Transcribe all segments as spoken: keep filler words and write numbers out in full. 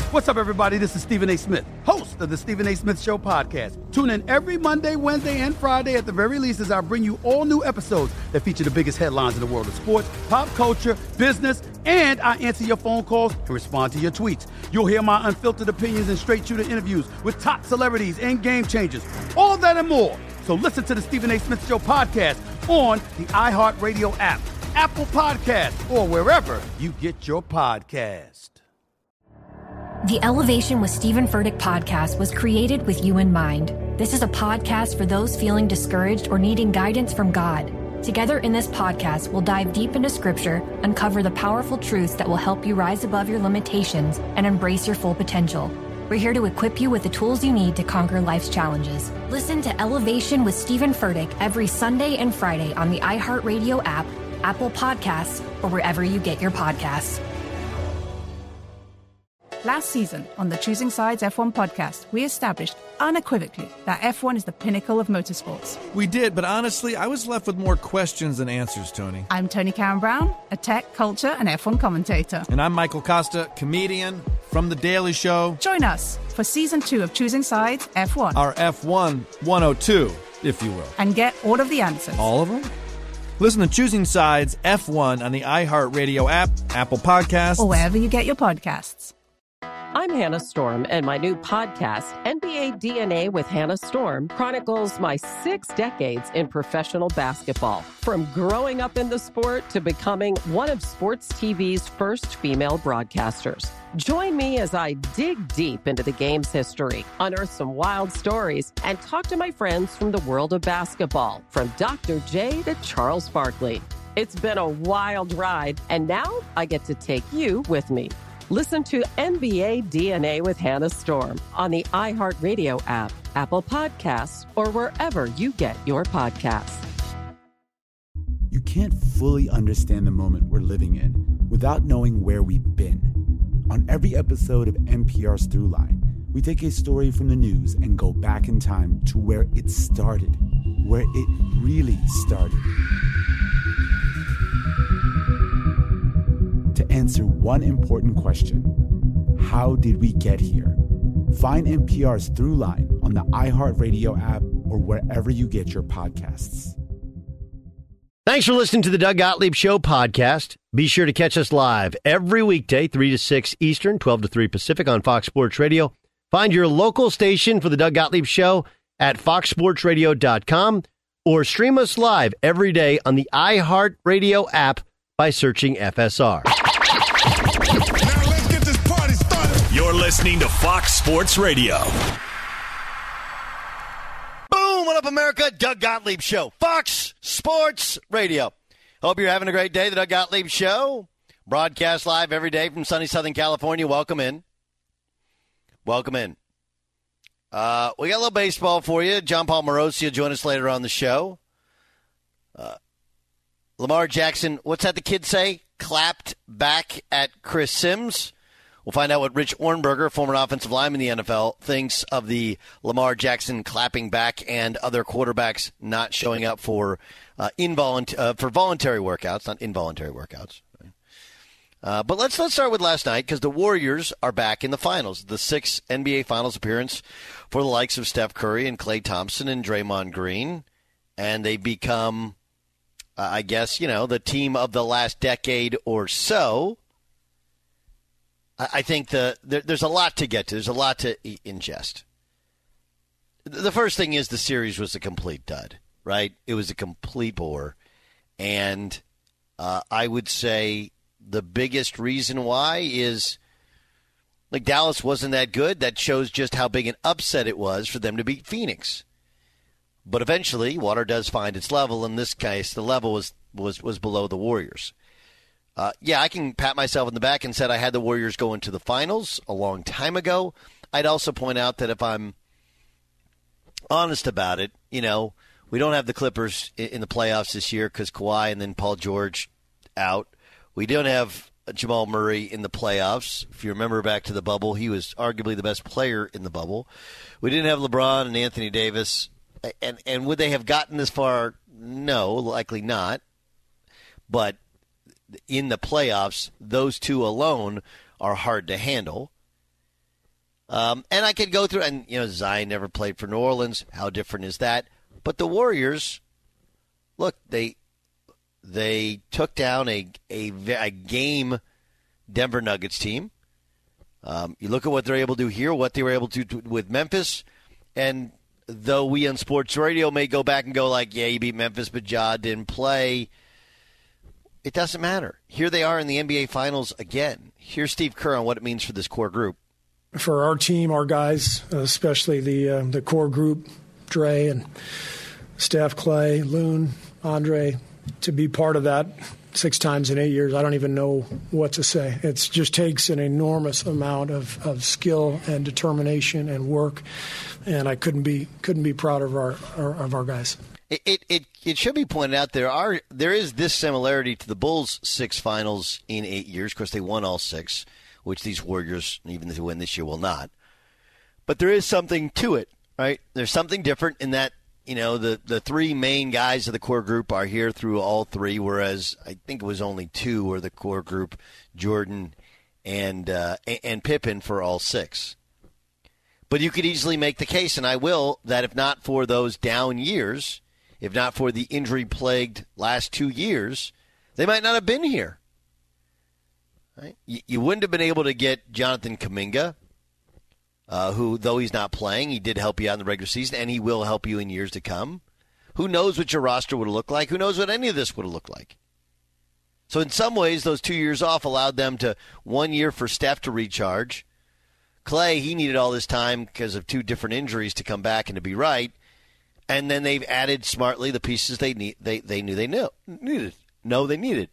What's up, everybody? This is Stephen A. Smith, host of the Stephen A. Smith Show podcast. Tune in every Monday, Wednesday, and Friday at the very least as I bring you all new episodes that feature the biggest headlines in the world of sports, pop culture, business, and I answer your phone calls and respond to your tweets. You'll hear my unfiltered opinions and straight-shooter interviews with top celebrities and game changers. All that and more. So listen to the Stephen A. Smith Show podcast on the iHeartRadio app, Apple Podcasts, or wherever you get your podcast. The Elevation with Stephen Furtick podcast was created with you in mind. This is a podcast for those feeling discouraged or needing guidance from God. Together in this podcast, we'll dive deep into Scripture, uncover the powerful truths that will help you rise above your limitations and embrace your full potential. We're here to equip you with the tools you need to conquer life's challenges. Listen to Elevation with Stephen Furtick every Sunday and Friday on the iHeartRadio app, Apple Podcasts, or wherever you get your podcasts. Last season on the Choosing Sides F one podcast, we established unequivocally that F one is the pinnacle of motorsports. We did, but honestly, I was left with more questions than answers, Tony. I'm Tony Karen Brown, a tech, culture, and F one commentator. And I'm Michael Costa, comedian from The Daily Show. Join us for season two of Choosing Sides F one. Our F one one oh two, if you will. And get all of the answers. All of them? Listen to Choosing Sides F one on the iHeartRadio app, Apple Podcasts, or wherever you get your podcasts. I'm Hannah Storm, and my new podcast, N B A D N A with Hannah Storm, chronicles my six decades in professional basketball. From growing up in the sport to becoming one of sports T V's first female broadcasters. Join me as I dig deep into the game's history, unearth some wild stories, and talk to my friends from the world of basketball, from Doctor J to Charles Barkley. It's been a wild ride, and now I get to take you with me. Listen to N B A D N A with Hannah Storm on the iHeartRadio app, Apple Podcasts, or wherever you get your podcasts. You can't fully understand the moment we're living in without knowing where we've been. On every episode of N P R's Throughline, we take a story from the news and go back in time to where it started, where it really started. To answer one important question: how did we get here? Find N P R's Throughline on the iHeartRadio app or wherever you get your podcasts. Thanks for listening to the Doug Gottlieb Show podcast. Be sure to catch us live every weekday, three to six Eastern, twelve to three Pacific on Fox Sports Radio. Find your local station for the Doug Gottlieb Show at fox sports radio dot com or stream us live every day on the iHeartRadio app by searching F S R. Now let's get this party started. You're listening to Fox Sports Radio. Boom! What up, America? Doug Gottlieb Show. Fox Sports Radio. Hope you're having a great day. The Doug Gottlieb Show. Broadcast live every day from sunny Southern California. Welcome in. Welcome in. Uh, we got a little baseball for you. John Paul Morosi will join us later on the show. Uh, Lamar Jackson, what's that the kids say? Clapped back at Chris Sims. We'll find out what Rich Ornberger, former offensive lineman in the N F L, thinks of the Lamar Jackson clapping back and other quarterbacks not showing up for uh, involunt- uh, for voluntary workouts, not involuntary workouts. Right? Uh, but let's let's start with last night because the Warriors are back in the finals. The sixth N B A Finals appearance for the likes of Steph Curry and Klay Thompson and Draymond Green, and they become, uh, I guess, you know, the team of the last decade or so. I think the there, there's a lot to get to. There's a lot to ingest. The first thing is the series was a complete dud, right? It was a complete bore. And uh, I would say the biggest reason why is, like, Dallas wasn't that good. That shows just how big an upset it was for them to beat Phoenix. But eventually, water does find its level. In this case, the level was, was, was below the Warriors. Uh, yeah, I can pat myself on the back and said I had the Warriors go into the finals a long time ago. I'd also point out that if I'm honest about it, you know, we don't have the Clippers in the playoffs this year because Kawhi and then Paul George out. We don't have Jamal Murray in the playoffs. If you remember back to the bubble, he was arguably the best player in the bubble. We didn't have LeBron and Anthony Davis. And, and would they have gotten this far? No, likely not. But in the playoffs, those two alone are hard to handle. Um, and I could go through, and, you know, Zion never played for New Orleans. How different is that? But the Warriors, look, they they took down a, a, a game Denver Nuggets team. Um, you look at what they're able to do here, what they were able to do with Memphis, and though we on sports radio may go back and go like, yeah, you beat Memphis, but Ja didn't play, it doesn't matter. Here they are in the N B A Finals again. Here's Steve Kerr on what it means for this core group. For our team, our guys, especially the uh, the core group, Dre and Steph, Clay, Loon, Andre, to be part of that six times in eight years, I don't even know what to say. It just takes an enormous amount of, of skill and determination and work, and I couldn't be couldn't be proud of our, our of our guys. It, it it it should be pointed out there are there is this similarity to the Bulls' six finals in eight years. Of course, they won all six, which these Warriors, even if they win this year, will not. But there is something to it, right? There's something different in that, you know, the, the three main guys of the core group are here through all three, whereas I think it was only two were the core group, Jordan and uh, and Pippen for all six. But you could easily make the case, and I will, that if not for those down years, if not for the injury-plagued last two years, they might not have been here. Right? You, you wouldn't have been able to get Jonathan Kuminga, uh, who, though he's not playing, he did help you out in the regular season, and he will help you in years to come. Who knows what your roster would have looked like? Who knows what any of this would have looked like? So in some ways, those two years off allowed them to one year for Steph to recharge. Clay, he needed all this time because of two different injuries to come back and to be right. And then they've added smartly the pieces they need. They they knew they knew needed. No, they needed.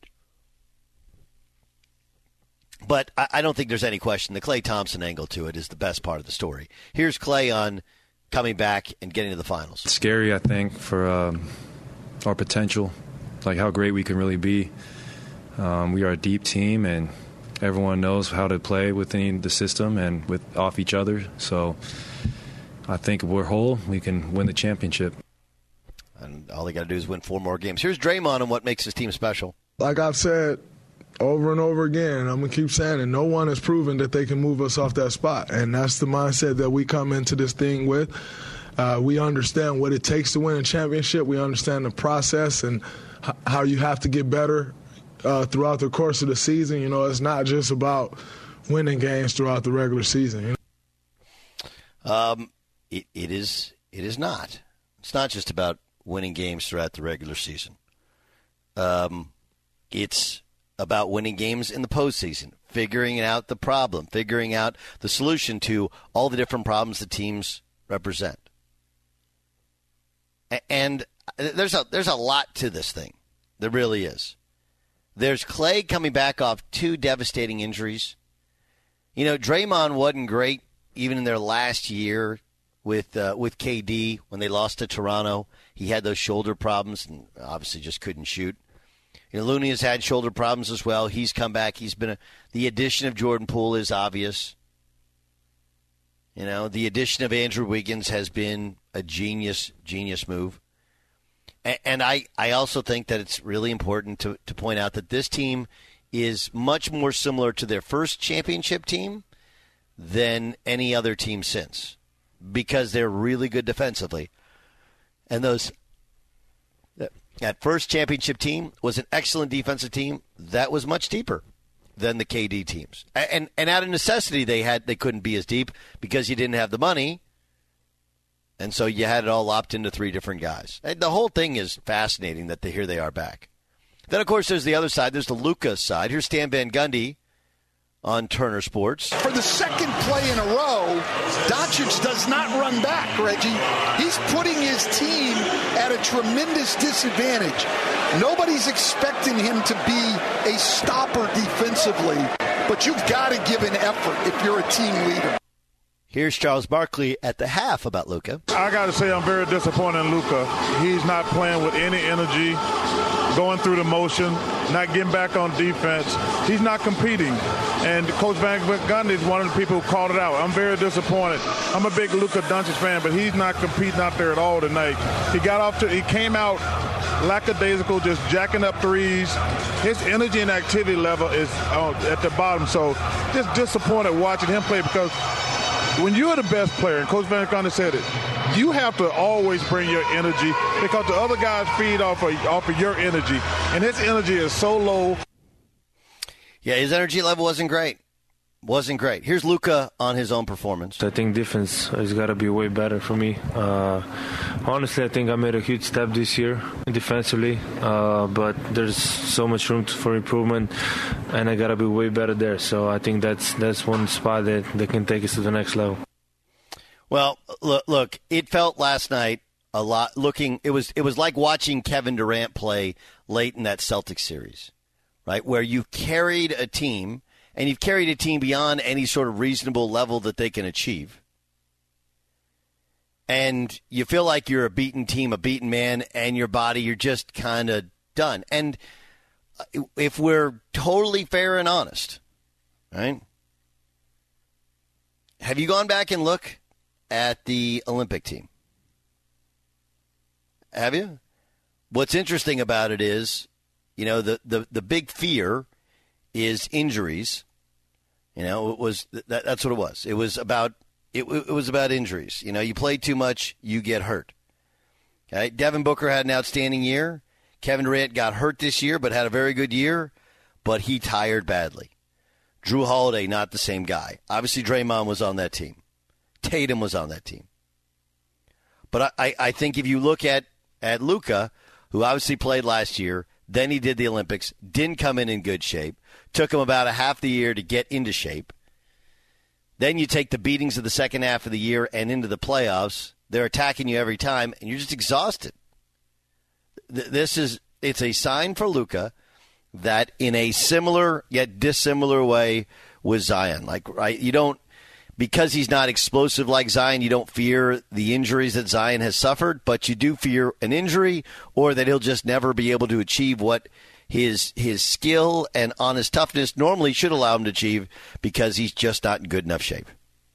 But I, I don't think there's any question. The Klay Thompson angle to it is the best part of the story. Here's Klay on coming back and getting to the finals. It's scary, I think, for um, our potential, like how great we can really be. Um, we are a deep team, and everyone knows how to play within the system and with off each other. So I think if we're whole, we can win the championship. And all they got to do is win four more games. Here's Draymond on what makes his team special. Like I've said over and over again, I'm going to keep saying it, no one has proven that they can move us off that spot. And that's the mindset that we come into this thing with. Uh, we understand what it takes to win a championship. We understand the process and h- how you have to get better uh, throughout the course of the season. You know, it's not just about winning games throughout the regular season. You know? Um, it, it is. It is not. It's not just about winning games throughout the regular season. Um, it's about winning games in the postseason, figuring out the problem, figuring out the solution to all the different problems the teams represent. And there's a there's a lot to this thing. There really is. There's Klay coming back off two devastating injuries. You know, Draymond wasn't great even in their last year with uh, with K D when they lost to Toronto. He had those shoulder problems and obviously just couldn't shoot. You know, Looney has had shoulder problems as well. He's come back. He's been a, the addition of Jordan Poole is obvious. You know, the addition of Andrew Wiggins has been a genius, genius move. And, and I, I also think that it's really important to, to point out that this team is much more similar to their first championship team than any other team since, because they're really good defensively. And those that first championship team was an excellent defensive team that was much deeper than the K D teams. And and out of necessity, they had they couldn't be as deep because you didn't have the money, and so you had it all lopped into three different guys. And the whole thing is fascinating that they, here they are back. Then, of course, there's the other side. There's the Luka side. Here's Stan Van Gundy on Turner Sports. For the second play in a row, Doncic does not run back, Reggie. He's putting his team at a tremendous disadvantage. Nobody's expecting him to be a stopper defensively, but you've got to give an effort if you're a team leader. Here's Charles Barkley at the half about Luka. I got to say I'm very disappointed in Luka. He's not playing with any energy, going through the motion, not getting back on defense. He's not competing. And Coach Van Gundy is one of the people who called it out. I'm very disappointed. I'm a big Luka Doncic fan, but he's not competing out there at all tonight. He got off to, he came out lackadaisical, just jacking up threes. His energy and activity level is uh, at the bottom. So just disappointed watching him play because when you're the best player, and Coach Van Gundy said it, you have to always bring your energy because the other guys feed off of, off of your energy, and his energy is so low. Yeah, his energy level wasn't great. Wasn't great. Here's Luka on his own performance. I think defense has got to be way better for me. Uh, honestly, I think I made a huge step this year defensively, uh, but there's so much room for improvement, and I got to be way better there. So I think that's that's one spot that, that can take us to the next level. Well, look, look, it felt last night a lot. Looking, it was it was like watching Kevin Durant play late in that Celtics series, right, where you carried a team. And you've carried a team beyond any sort of reasonable level that they can achieve. And you feel like you're a beaten team, a beaten man, and your body, you're just kind of done. And if we're totally fair and honest, right? Have you gone back and looked at the Olympic team? Have you? What's interesting about it is, you know, the, the, the big fear is injuries. You know, it was that, that's what it was. It was about it, it was about injuries. You know, you play too much, you get hurt. Okay, Devin Booker had an outstanding year. Kevin Durant got hurt this year, but had a very good year, but he tired badly. Drew Holiday, not the same guy. Obviously, Draymond was on that team. Tatum was on that team. But I, I think if you look at at Luka, who obviously played last year. Then he did the Olympics, didn't come in in good shape. Took him about a half the year to get into shape. Then you take the beatings of the second half of the year and into the playoffs. They're attacking you every time, and you're just exhausted. This is it's a sign for Luka that in a similar yet dissimilar way with Zion. Like, right, you don't because he's not explosive like Zion, you don't fear the injuries that Zion has suffered, but you do fear an injury or that he'll just never be able to achieve what his his skill and honest toughness normally should allow him to achieve because he's just not in good enough shape.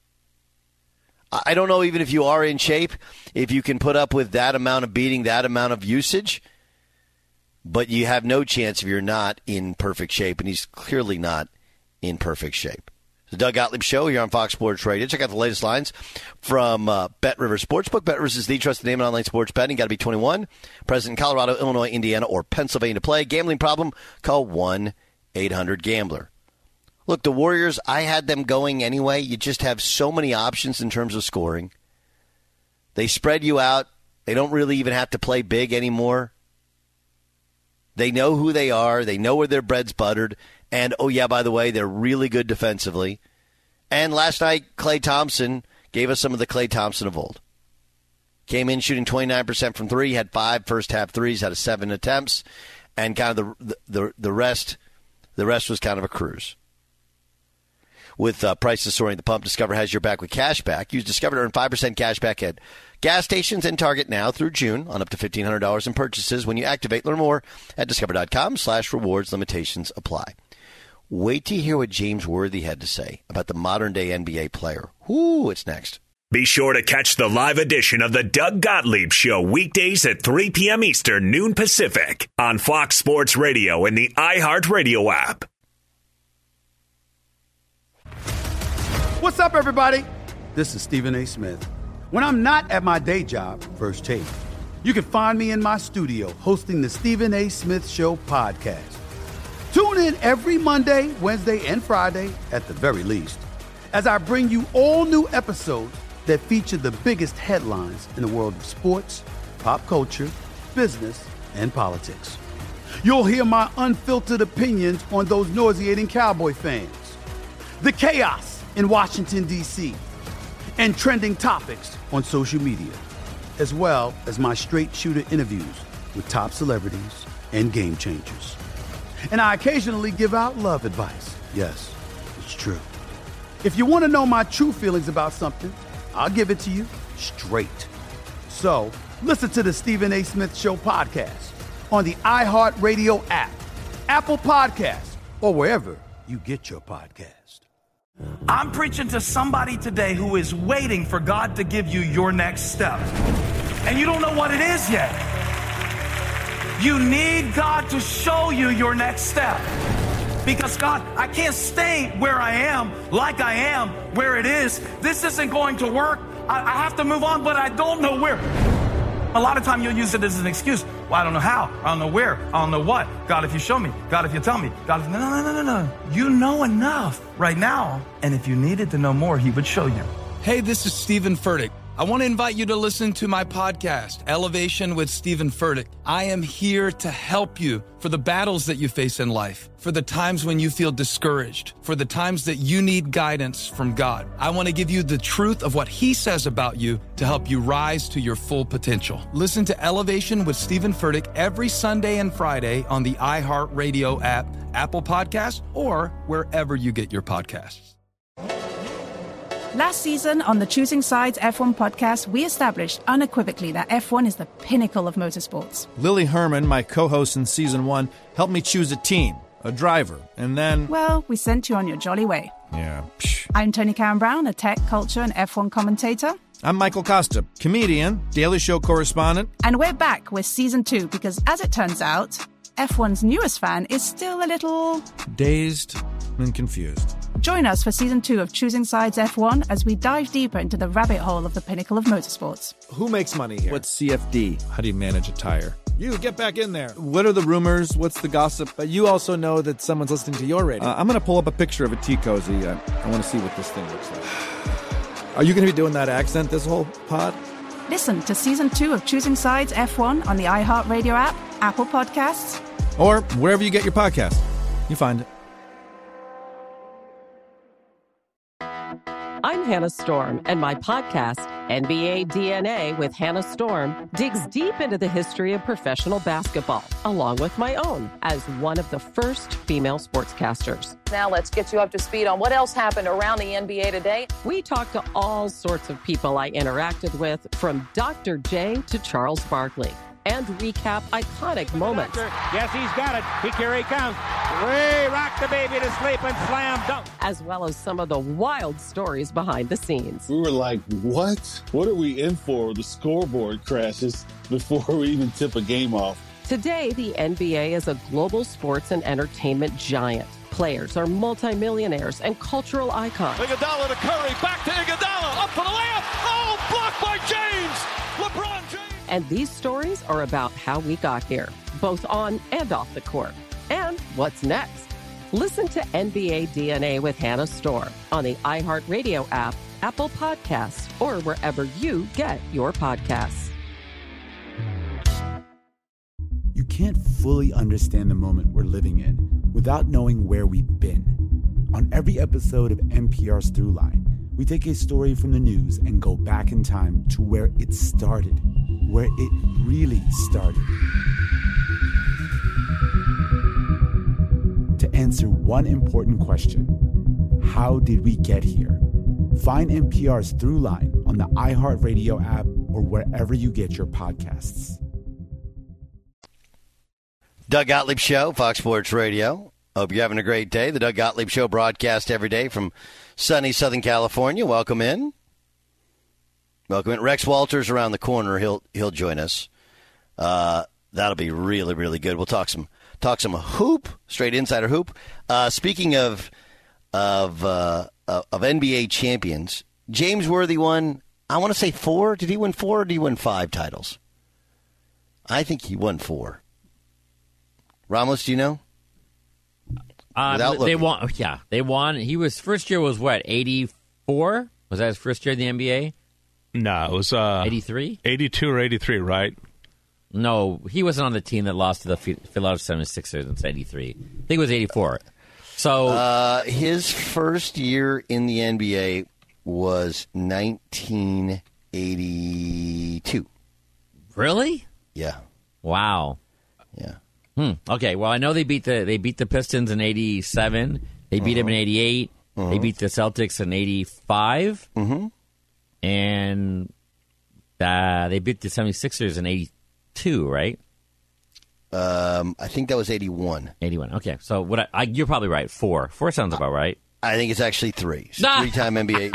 I don't know even if you are in shape, if you can put up with that amount of beating, that amount of usage, but you have no chance if you're not in perfect shape, and he's clearly not in perfect shape. The Doug Gottlieb Show here on Fox Sports Radio. Check out the latest lines from uh, BetRivers Sportsbook. BetRivers is the trusted name in online sports betting. Got to be twenty-one. Present in Colorado, Illinois, Indiana, or Pennsylvania to play. Gambling problem? Call one eight hundred gambler. Look, the Warriors, I had them going anyway. You just have so many options in terms of scoring. They spread you out. They don't really even have to play big anymore. They know who they are. They know where their bread's buttered. And, oh, yeah, by the way, they're really good defensively. And last night, Klay Thompson gave us some of the Klay Thompson of old. Came in shooting twenty-nine percent from three, had five first-half threes, had a seven attempts, and kind of the the the rest the rest was kind of a cruise. With uh, prices soaring at the pump, Discover has your back with cash back. Use Discover to earn five percent cash back at gas stations and Target now through June on up to fifteen hundred dollars in purchases when you activate. Learn more at discover.com slash rewards. Limitations apply. Wait to hear what James Worthy had to say about the modern-day N B A player. Ooh, it's next. Be sure to catch the live edition of the Doug Gottlieb Show weekdays at three p.m. Eastern, noon Pacific on Fox Sports Radio and the iHeartRadio app. What's up, everybody? This is Stephen A. Smith. When I'm not at my day job, First Take, you can find me in my studio hosting the Stephen A. Smith Show podcast. Tune in every Monday, Wednesday, and Friday, at the very least, as I bring you all new episodes that feature the biggest headlines in the world of sports, pop culture, business, and politics. You'll hear my unfiltered opinions on those nauseating Cowboy fans, the chaos in Washington, D C, and trending topics on social media, as well as my straight shooter interviews with top celebrities and game changers. And I occasionally give out love advice. Yes, it's true. If you want to know my true feelings about something, I'll give it to you straight. So listen to the Stephen A. Smith Show podcast on the iHeartRadio app, Apple Podcasts, or wherever you get your podcast. I'm preaching to somebody today who is waiting for God to give you your next step. And you don't know what it is yet. You need God to show you your next step. Because, God, I can't stay where I am, like I am, where it is. This isn't going to work. I, I have to move on, but I don't know where. A lot of time you'll use it as an excuse. Well, I don't know how. I don't know where. I don't know what. God, if you show me. God, if you tell me. God, if... No, no, no, no, no. You know enough right now. And if you needed to know more, he would show you. Hey, this is Stephen Furtick. I want to invite you to listen to my podcast, Elevation with Stephen Furtick. I am here to help you for the battles that you face in life, for the times when you feel discouraged, for the times that you need guidance from God. I want to give you the truth of what he says about you to help you rise to your full potential. Listen to Elevation with Stephen Furtick every Sunday and Friday on the iHeartRadio app, Apple Podcasts, or wherever you get your podcasts. Last season on the Choosing Sides F one podcast, we established unequivocally that F one is the pinnacle of motorsports. Lily Herman, my co-host in season one, helped me choose a team, a driver, and then... Well, we sent you on your jolly way. Yeah, psh. I'm Tony Karen Brown, a tech, culture, and F one commentator. I'm Michael Costa, comedian, Daily Show correspondent. And we're back with season two because, as it turns out, F one's newest fan is still a little... dazed and confused. Join us for season two of Choosing Sides F one as we dive deeper into the rabbit hole of the pinnacle of motorsports. Who makes money here? What's C F D? How do you manage a tire? You, get back in there. What are the rumors? What's the gossip? But you also know that someone's listening to your radio. Uh, I'm going to pull up a picture of a tea cozy. I, I want to see what this thing looks like. Are you going to be doing that accent this whole pod? Listen to season two of Choosing Sides F one on the iHeartRadio app, Apple Podcasts, or wherever you get your podcast. You find it. I'm Hannah Storm, and my podcast, N B A D N A with Hannah Storm, digs deep into the history of professional basketball, along with my own, as one of the first female sportscasters. Now let's get you up to speed on what else happened around the N B A today. We talk to all sorts of people I interacted with, from Doctor J to Charles Barkley, and recap iconic moments. Yes, he's got it. He, here he comes. Way rock the baby to sleep and slam dunk. As well as some of the wild stories behind the scenes. We were like, what? What are we in for? The scoreboard crashes before we even tip a game off. Today, the N B A is a global sports and entertainment giant. Players are multimillionaires and cultural icons. Iguodala to Curry, back to Iguodala, up for the layup. Oh, blocked by James. LeBron James. And these stories are about how we got here, both on and off the court. And what's next? Listen to N B A D N A with Hannah Storm on the iHeartRadio app, Apple Podcasts, or wherever you get your podcasts. You can't fully understand the moment we're living in without knowing where we've been. On every episode of N P R's Throughline, we take a story from the news and go back in time to where it started, where it really started. To answer one important question, how did we get here? Find N P R's Throughline on the iHeartRadio app or wherever you get your podcasts. Doug Gottlieb Show, Fox Sports Radio. Hope you're having a great day. The Doug Gottlieb Show broadcast every day from sunny Southern California. Welcome in. Welcome in. Rex Walters around the corner. He'll he'll join us. Uh, that'll be really, really good. We'll talk some talk some hoop, straight insider hoop. Uh, speaking of of uh, of N B A champions, James Worthy won, I want to say four. Did he win four or did he win five titles? I think he won four. Ramos, do you know? Uh, they won. Yeah, they won. He was first year was what, eighty-four? Was that his first year in the N B A? No, it was uh, eighty-three, eighty-two or eighty-three, right? No, he wasn't on the team that lost to the Philadelphia seventy-sixers in eighty-three. I think it was eighty-four. So uh, his first year in the N B A was nineteen eighty-two. Really? Yeah. Wow. Yeah. Hmm. Okay. Well, I know they beat the they beat the Pistons in eighty-seven. They beat uh-huh. them in eighty-eight. Uh-huh. They beat the Celtics in eighty-five. Mm-hmm. And uh, they beat the seventy-sixers in eighty-two, right? Um, I think that was eighty-one. eighty-one. Okay. So what? I, I, you're probably right. Four. Four sounds about right. I think it's actually three. It's a three-time N B A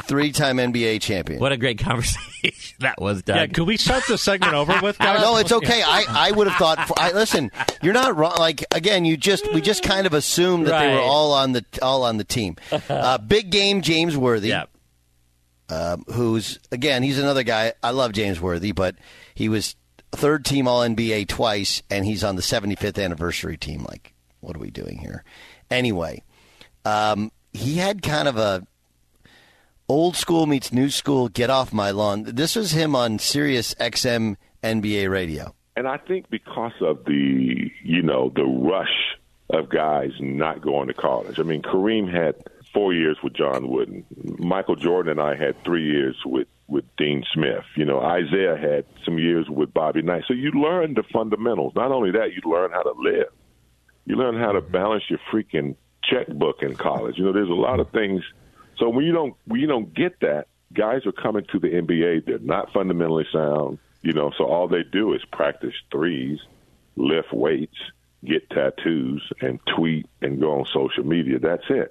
three-time N B A champion. What a great conversation that was, Doug. Yeah, could we start the segment over with, guys? No, it's okay. I, I would have thought. I, listen, you're not wrong. Like again, you just we just kind of assumed that Right. they were all on the all on the team. Uh, big game, James Worthy. Yeah. Um, who's again? He's another guy. I love James Worthy, but he was third team All N B A twice, and he's on the seventy-fifth anniversary team. Like, what are we doing here? Anyway, um, he had kind of a old school meets new school. Get off my lawn. This was him on Sirius X M N B A radio. And I think because of the, you know, the rush of guys not going to college. I mean, Kareem had four years with John Wooden. Michael Jordan and I had three years with, with Dean Smith. You know, Isaiah had some years with Bobby Knight. So you learn the fundamentals. Not only that, you learn how to live. You learn how to balance your freaking checkbook in college. You know, there's a lot of things. So when you don't when you don't get that, guys are coming to the N B A. They're not fundamentally sound. You know, so all they do is practice threes, lift weights, get tattoos, and tweet and go on social media. That's it.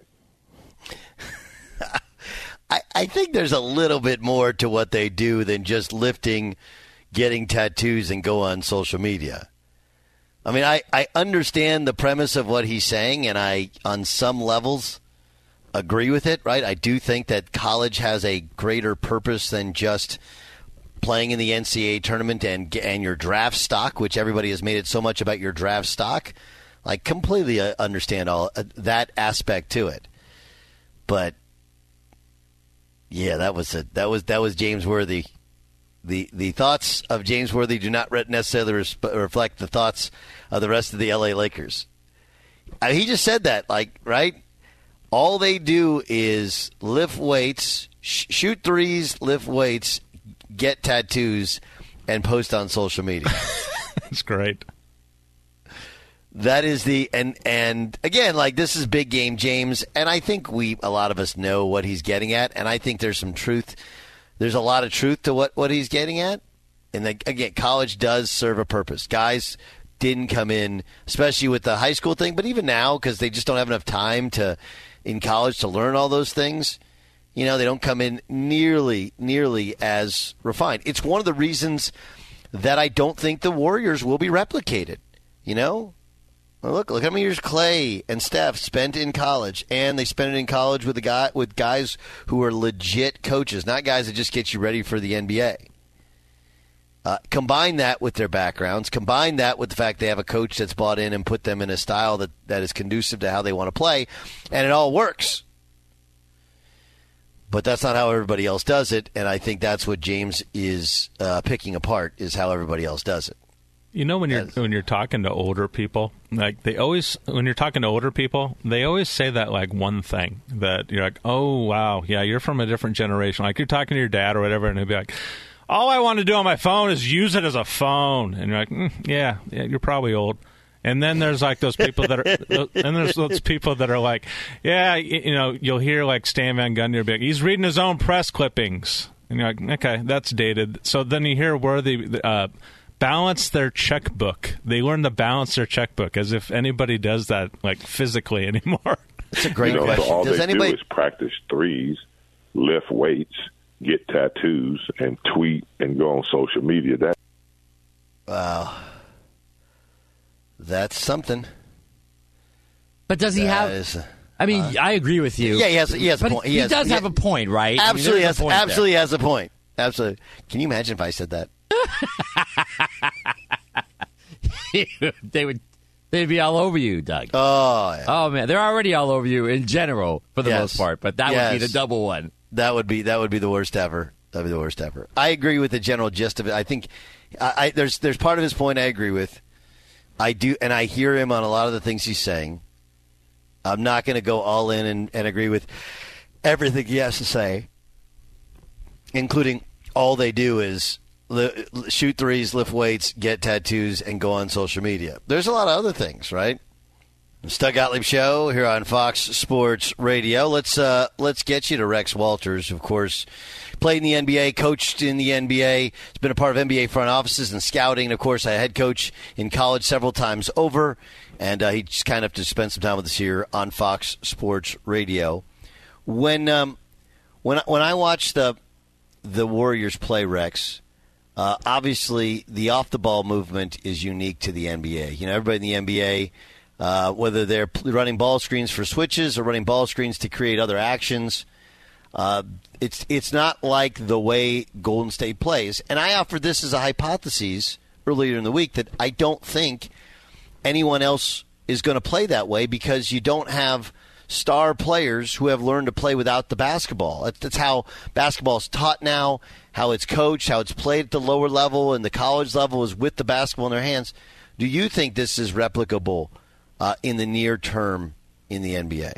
I, I think there's a little bit more to what they do than just lifting, getting tattoos, and go on social media. I mean, I, I understand the premise of what he's saying, and I, on some levels, agree with it, right? I do think that college has a greater purpose than just playing in the N C double A tournament and and your draft stock, which everybody has made it so much about your draft stock. I completely understand all uh, that aspect to it. But yeah, that was a, that was that was James Worthy. The the thoughts of James Worthy do not necessarily res- reflect the thoughts of the rest of the L A Lakers. Uh, he just said that, like, right? All they do is lift weights, sh- shoot threes, lift weights, get tattoos, and post on social media. That's great. That is the and and again, like, this is big game, James, and I think we a lot of us know what he's getting at, and I think there's some truth. There's a lot of truth to what, what he's getting at, and the, again, college does serve a purpose. Guys didn't come in, especially with the high school thing, but even now, because they just don't have enough time to in college to learn all those things. You know, they don't come in nearly nearly as refined. It's one of the reasons that I don't think the Warriors will be replicated. You know. Look! Look how many years Clay and Steph spent in college, and they spent it in college with a guy with guys who are legit coaches, not guys that just get you ready for the N B A. Uh, combine that with their backgrounds. Combine that with the fact they have a coach that's bought in and put them in a style that, that is conducive to how they want to play, and it all works. But that's not how everybody else does it, and I think that's what James is uh, picking apart, is how everybody else does it. You know, when you're when you're talking to older people, like they always when you're talking to older people, they always say that like one thing that you're like, oh wow, yeah, you're from a different generation. Like you're talking to your dad or whatever, and he'll be like, all I want to do on my phone is use it as a phone, and you're like, mm, yeah, yeah, you're probably old. And then there's like those people that are, and there's those people that are like, yeah, you know, you'll hear like Stan Van Gundy be like, he's reading his own press clippings, and you're like, okay, that's dated. So then you hear Worthy. Uh, balance their checkbook. They learn to balance their checkbook, as if anybody does that like physically anymore. That's a great you know, question. So all Does they anybody do is practice threes, lift weights, get tattoos, and tweet and go on social media. That wow, that's something. But does he that have? Is, I mean, uh, I agree with you. Yeah, he has. He has but a point. He, he, he has, does he have has, a point, right? Absolutely I mean, has. point Absolutely there. has a point. Absolutely. Can you imagine if I said that? they would, they'd be all over you, Doug. Oh, yeah. Oh man, they're already all over you in general for the yes. most part, but that yes. would be the double one. That would be that would be the worst ever. That'd be the worst ever. I agree with the general gist of it. I think I, I, there's there's part of his point I agree with. I do, and I hear him on a lot of the things he's saying. I'm not going to go all in and, and agree with everything he has to say, including all they do is li- shoot threes, lift weights, get tattoos, and go on social media. There's a lot of other things, right? It's Doug Gottlieb Show here on Fox Sports Radio. Let's uh, let's get you to Rex Walters, of course. Played in the N B A, coached in the N B A. He's been a part of N B A front offices and scouting. And, of course, a head coach in college several times over. And uh, he just kind of to spend some time with us here on Fox Sports Radio. When um, When when I watch the the Warriors play, Rex, uh, obviously the off the ball movement is unique to the N B A. You know, everybody in the N B A, uh, whether they're running ball screens for switches or running ball screens to create other actions, uh, it's it's not like the way Golden State plays. And I offered this as a hypothesis earlier in the week that I don't think anyone else is going to play that way because you don't have star players who have learned to play without the basketball. That's how basketball is taught now, how it's coached, how it's played at the lower level and the college level is with the basketball in their hands. Do you think this is replicable uh, in the near term in the N B A?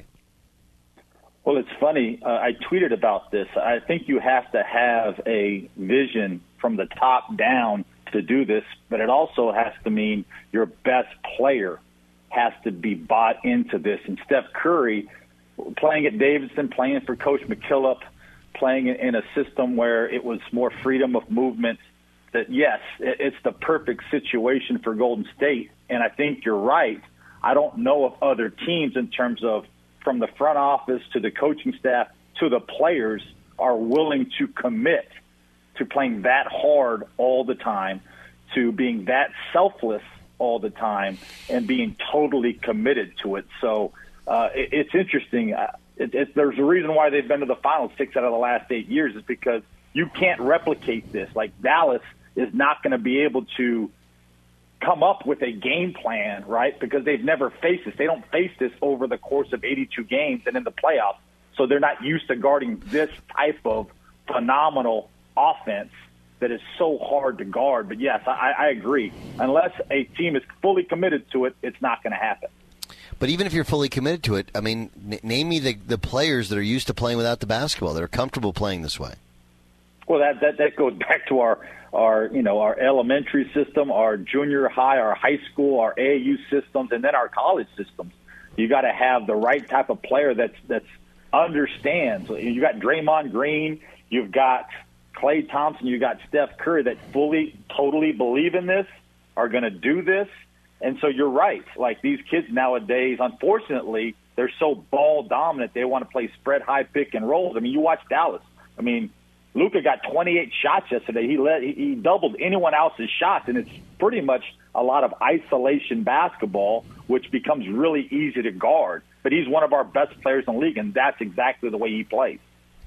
Well, it's funny. Uh, I tweeted about this. I think you have to have a vision from the top down to do this, but it also has to mean your best player has to be bought into this. And Steph Curry, playing at Davidson, playing for Coach McKillop, playing in a system where it was more freedom of movement, that, yes, it's the perfect situation for Golden State. And I think you're right. I don't know of other teams in terms of from the front office to the coaching staff to the players are willing to commit to playing that hard all the time, to being that selfless all the time, and being totally committed to it. So uh, it, it's interesting. Uh, it, it, there's a reason why they've been to the finals six out of the last eight years is because you can't replicate this. Like Dallas is not going to be able to come up with a game plan, right? Because they've never faced this. They don't face this over the course of eighty-two games and in the playoffs. So they're not used to guarding this type of phenomenal offense that is so hard to guard. But, yes, I, I agree. Unless a team is fully committed to it, it's not going to happen. But even if you're fully committed to it, I mean, n- name me the, the players that are used to playing without the basketball, that are comfortable playing this way. Well, that, that, that goes back to our, our, you know, our elementary system, our junior high, our high school, our A A U systems, and then our college systems. You got to have the right type of player that's that's understands. You got Draymond Green, you've got Klay Thompson, you got Steph Curry that fully, totally believe in this, are going to do this. And so you're right. Like these kids nowadays, unfortunately, they're so ball dominant. They want to play spread high pick and rolls. I mean, you watch Dallas. I mean, Luka got twenty-eight shots yesterday. He led, he doubled anyone else's shots, and it's pretty much a lot of isolation basketball, which becomes really easy to guard. But he's one of our best players in the league, and that's exactly the way he plays.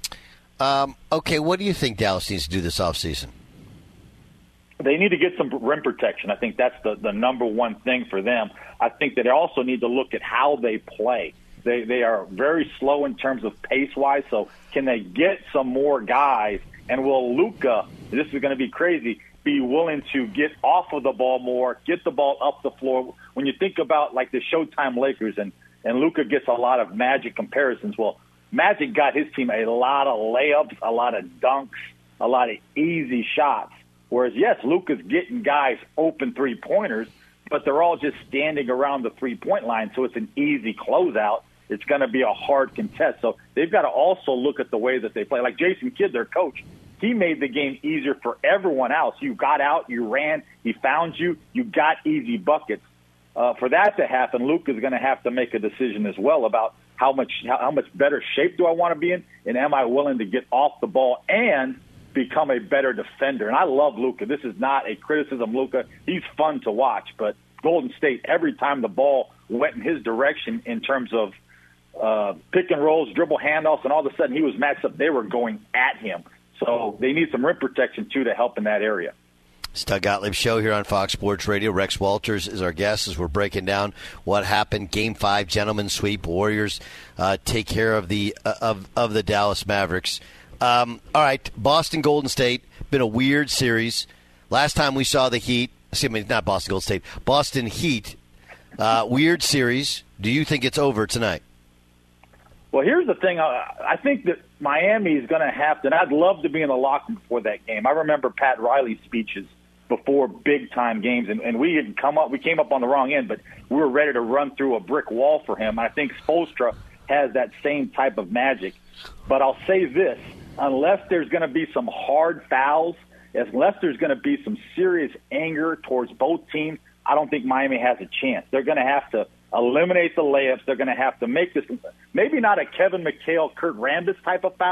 Um, okay, what do you think Dallas needs to do this offseason? They need to get some rim protection. I think that's the, the number one thing for them. I think that they also need to look at how they play. They they are very slow in terms of pace-wise, so can they get some more guys? And will Luka, this is going to be crazy, be willing to get off of the ball more, get the ball up the floor? When you think about like the Showtime Lakers, and, and Luka gets a lot of Magic comparisons, well, Magic got his team a lot of layups, a lot of dunks, a lot of easy shots. Whereas, yes, Luka's getting guys open three-pointers, but they're all just standing around the three-point line, so it's an easy closeout. It's going to be a hard contest. So they've got to also look at the way that they play. Like Jason Kidd, their coach, he made the game easier for everyone else. You got out, you ran, he found you, you got easy buckets. Uh, for that to happen, Luka's going to have to make a decision as well about how much how, how much better shape do I want to be in, and am I willing to get off the ball and become a better defender. And I love Luka. This is not a criticism, Luka. He's fun to watch. But Golden State, every time the ball went in his direction in terms of uh, pick and rolls, dribble handoffs, and all of a sudden he was matched up, they were going at him. So they need some rim protection, too, to help in that area. It's Doug Gottlieb Show here on Fox Sports Radio. Rex Walters is our guest as we're breaking down what happened. Game five, gentlemen's sweep. Warriors uh, take care of the uh, of of the Dallas Mavericks. Um, all right, Boston Golden State, been a weird series. Last time we saw the Heat, excuse me, not Boston Golden State, Boston Heat, uh, weird series. Do you think it's over tonight? Well, here's the thing. I think that Miami is going to have to, and I'd love to be in the locker room before that game. I remember Pat Riley's speeches before big-time games, and, and we had come up, we came up on the wrong end, but we were ready to run through a brick wall for him. I think Spoelstra has that same type of magic. But I'll say this. Unless there's going to be some hard fouls, unless there's going to be some serious anger towards both teams, I don't think Miami has a chance. They're going to have to eliminate the layups. They're going to have to make this, maybe not a Kevin McHale, Kurt Rambis type of foul,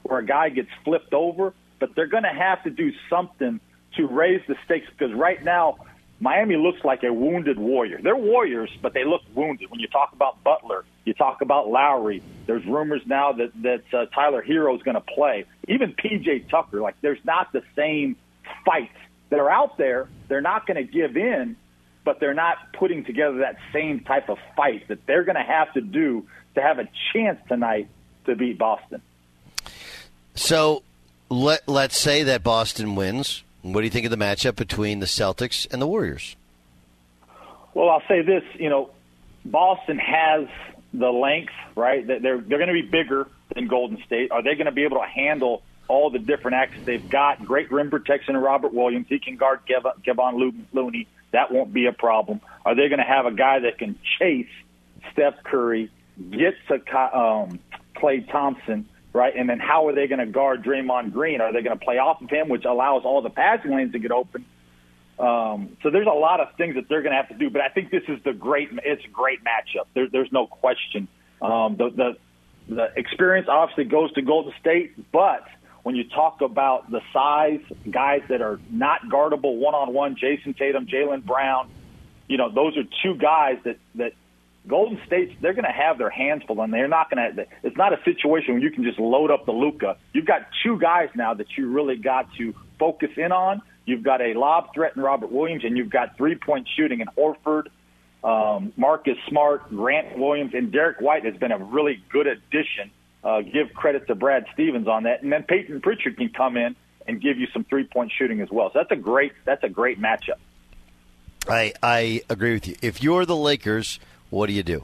where a guy gets flipped over, but they're going to have to do something to raise the stakes because right now Miami looks like a wounded warrior. They're warriors, but they look wounded. When you talk about Butler, you talk about Lowry, there's rumors now that, that uh, Tyler Hero is going to play. Even P J Tucker, like there's not the same fights. They're out there. They're not going to give in, but they're not putting together that same type of fight that they're going to have to do to have a chance tonight to beat Boston. So let, let's say that Boston wins. What do you think of the matchup between the Celtics and the Warriors? Well, I'll say this, you know, Boston has the length, right? They're they're going to be bigger than Golden State. Are they going to be able to handle all the different actions they've got? Great rim protection in Robert Williams. He can guard Kevin, Kevon Looney. That won't be a problem. Are they going to have a guy that can chase Steph Curry, get to um, Klay Thompson, right? And then how are they going to guard Draymond Green? Are they going to play off of him, which allows all the passing lanes to get open? Um, so there's a lot of things that they're going to have to do. But I think this is the great. It's a great matchup. There, there's no question. Um, the, the the experience obviously goes to Golden State, but when you talk about the size, guys that are not guardable one-on-one, Jason Tatum, Jaylen Brown, you know, those are two guys that that. Golden State, they're going to have their hands full, and they're not going to – it's not a situation where you can just load up the Luka. You've got two guys now that you really got to focus in on. You've got a lob threat in Robert Williams, and you've got three-point shooting in Horford, um, Marcus Smart, Grant Williams, and Derek White has been a really good addition. Uh, give credit to Brad Stevens on that. And then Peyton Pritchard can come in and give you some three-point shooting as well. So that's a great that's a great matchup. I I agree with you. If you're the Lakers – what do you do?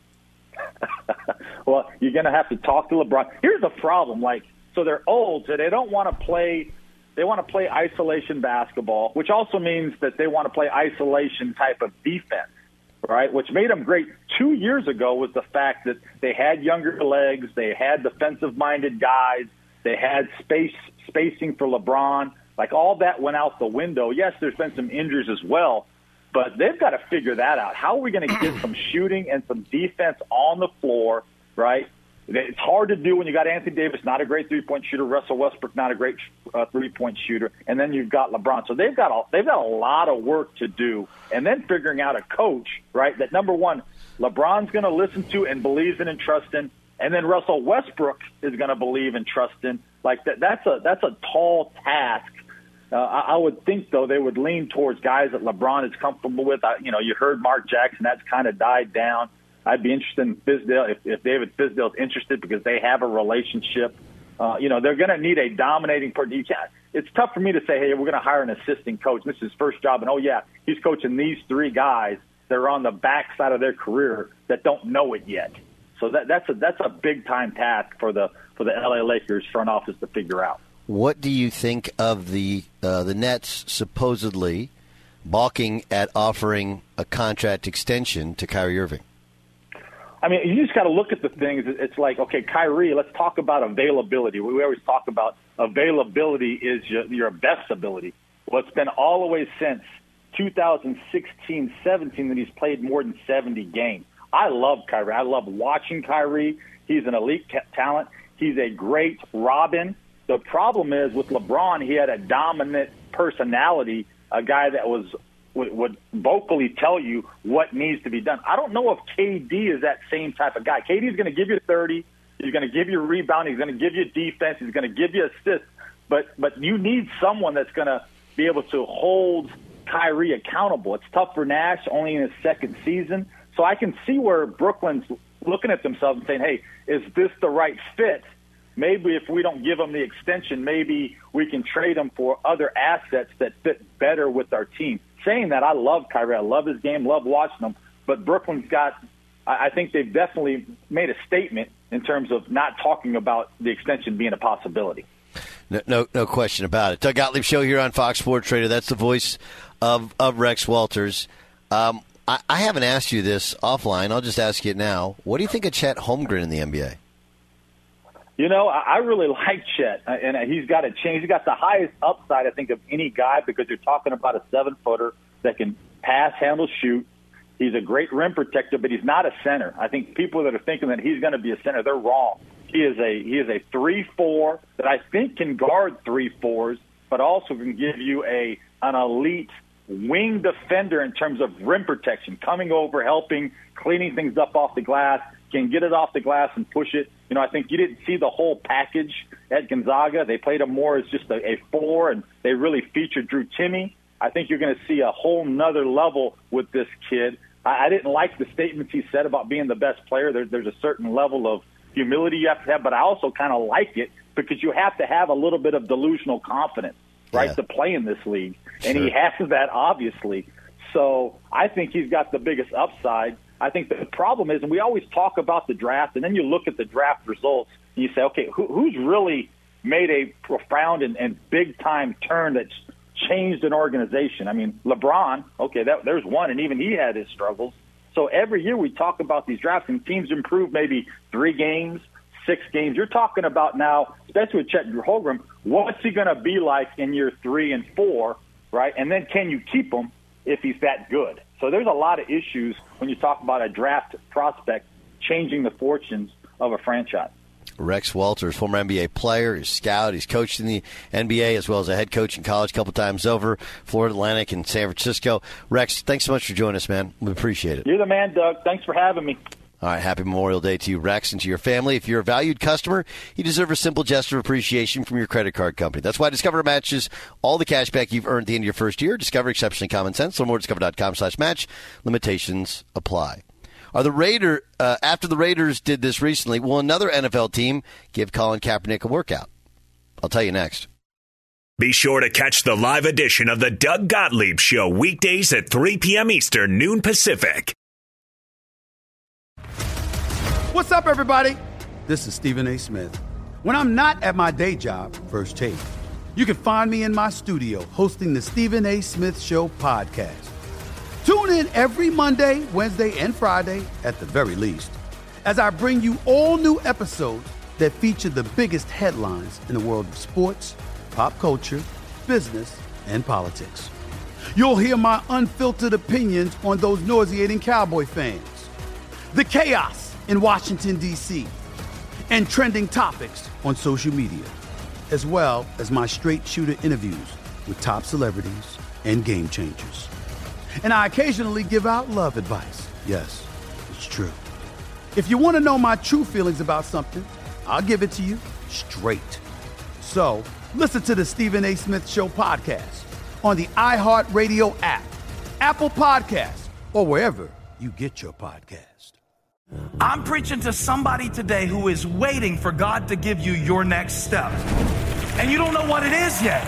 Well, you're going to have to talk to LeBron. Here's the problem. Like, so they're old, so they don't want to play – they want to play isolation basketball, which also means that they want to play isolation type of defense, right? Which made them great two years ago was the fact that they had younger legs, they had defensive-minded guys, they had space spacing for LeBron. Like, all that went out the window. Yes, there's been some injuries as well, but they've got to figure that out. How are we going to get some shooting and some defense on the floor, right? It's hard to do when you got Anthony Davis, not a great three-point shooter, Russell Westbrook, not a great uh, three-point shooter, and then you've got LeBron. So they've got a, they've got a lot of work to do, and then figuring out a coach, right, that, number one, LeBron's going to listen to and believes in and trust in, and then Russell Westbrook is going to believe and trust in. Like, that, that's a that's a tall task. Uh, I, I would think, though, they would lean towards guys that LeBron is comfortable with. I, you know, you heard Mark Jackson. That's kind of died down. I'd be interested in Fizdale, if, if David Fizdale's interested, because they have a relationship. Uh, you know, they're going to need a dominating person. It's tough for me to say, hey, we're going to hire an assistant coach. This is his first job. And, oh, yeah, he's coaching these three guys that are on the backside of their career that don't know it yet. So that, that's a that's a big-time task for the for the L A Lakers front office to figure out. What do you think of the uh, the Nets supposedly balking at offering a contract extension to Kyrie Irving? I mean, you just got to look at the things. It's like, okay, Kyrie, let's talk about availability. We always talk about availability is your, your best ability. Well, it's been all the way since two thousand sixteen seventeen that he's played more than seventy games. I love Kyrie. I love watching Kyrie. He's an elite talent. He's a great Robin. The problem is with LeBron, he had a dominant personality, a guy that was would, would vocally tell you what needs to be done. I don't know if K D is that same type of guy. K D is going to give you thirty. He's going to give you rebound. He's going to give you defense. He's going to give you assists. But but you need someone that's going to be able to hold Kyrie accountable. It's tough for Nash, only in his second season. So I can see where Brooklyn's looking at themselves and saying, hey, is this the right fit? Maybe if we don't give him the extension, maybe we can trade him for other assets that fit better with our team. Saying that, I love Kyrie. I love his game, love watching him. But Brooklyn's got – I think they've definitely made a statement in terms of not talking about the extension being a possibility. No, no, no question about it. Doug Gottlieb Show here on Fox Sports Radio. That's the voice of, of Rex Walters. Um, I, I haven't asked you this offline. I'll just ask you it now. What do you think of Chet Holmgren in the N B A? You know, I really like Chet, and he's got a change. He's got the highest upside, I think, of any guy because you're talking about a seven-footer that can pass, handle, shoot. He's a great rim protector, but he's not a center. I think people that are thinking that he's going to be a center, they're wrong. He is a he is a three four that I think can guard three fours, but also can give you a an elite wing defender in terms of rim protection, coming over, helping, cleaning things up off the glass, can get it off the glass and push it. You know, I think you didn't see the whole package at Gonzaga. They played him more as just a, a four, and they really featured Drew Timme. I think you're going to see a whole nother level with this kid. I, I didn't like the statements he said about being the best player. There, there's a certain level of humility you have to have, but I also kind of like it because you have to have a little bit of delusional confidence, right, yeah. to play in this league. And sure. he has that, obviously. So I think he's got the biggest upside. I think the problem is, and we always talk about the draft, and then you look at the draft results, and you say, okay, who, who's really made a profound and, and big-time turn that's changed an organization? I mean, LeBron, okay, that, there's one, and even he had his struggles. So every year we talk about these drafts, and teams improve maybe three games, six games. You're talking about now, especially with Chet Holmgren, what's he going to be like in year three and four, right? And then can you keep him if he's that good? So there's a lot of issues when you talk about a draft prospect changing the fortunes of a franchise. Rex Walters, former N B A player, he's a scout, he's coached in the N B A as well as a head coach in college a couple times over, Florida Atlantic and San Francisco. Rex, thanks so much for joining us, man. We appreciate it. You're the man, Doug. Thanks for having me. All right, happy Memorial Day to you, Rex, and to your family. If you're a valued customer, you deserve a simple gesture of appreciation from your credit card company. That's why Discover matches all the cash back you've earned at the end of your first year. Discover, exceptionally common sense. Learn more at discover.com slash match. Limitations apply. Are the Raider uh, after the Raiders did this recently, will another N F L team give Colin Kaepernick a workout? I'll tell you next. Be sure to catch the live edition of the Doug Gottlieb Show weekdays at three p.m. Eastern, noon Pacific. What's up, everybody? This is Stephen A. Smith. When I'm not at my day job, First Take, you can find me in my studio hosting the Stephen A. Smith Show podcast. Tune in every Monday, Wednesday, and Friday, at the very least, as I bring you all new episodes that feature the biggest headlines in the world of sports, pop culture, business, and politics. You'll hear my unfiltered opinions on those nauseating Cowboy fans, the chaos in Washington, D C, and trending topics on social media, as well as my straight-shooter interviews with top celebrities and game changers. And I occasionally give out love advice. Yes, it's true. If you want to know my true feelings about something, I'll give it to you straight. So, listen to the Stephen A. Smith Show podcast on the iHeartRadio app, Apple Podcasts, or wherever you get your podcast. I'm preaching to somebody today who is waiting for God to give you your next step. And you don't know what it is yet.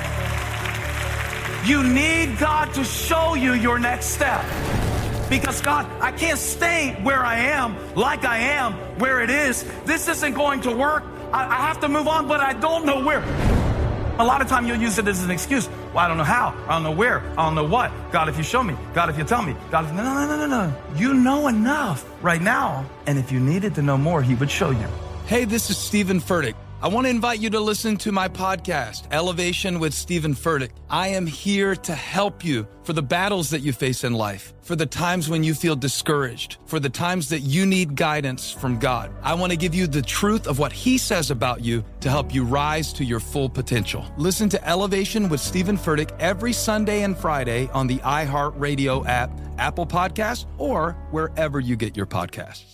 You need God to show you your next step. Because, God, I can't stay where I am, like I am, where it is. This isn't going to work. I, I have to move on, but I don't know where. A lot of time you'll use it as an excuse. Well, I don't know how. I don't know where. I don't know what. God, if you show me. God, if you tell me. God, if... No, no, no, no, no. You know enough right now. And if you needed to know more, he would show you. Hey, this is Stephen Furtick. I want to invite you to listen to my podcast, Elevation with Stephen Furtick. I am here to help you for the battles that you face in life, for the times when you feel discouraged, for the times that you need guidance from God. I want to give you the truth of what he says about you to help you rise to your full potential. Listen to Elevation with Stephen Furtick every Sunday and Friday on the iHeartRadio app, Apple Podcasts, or wherever you get your podcasts.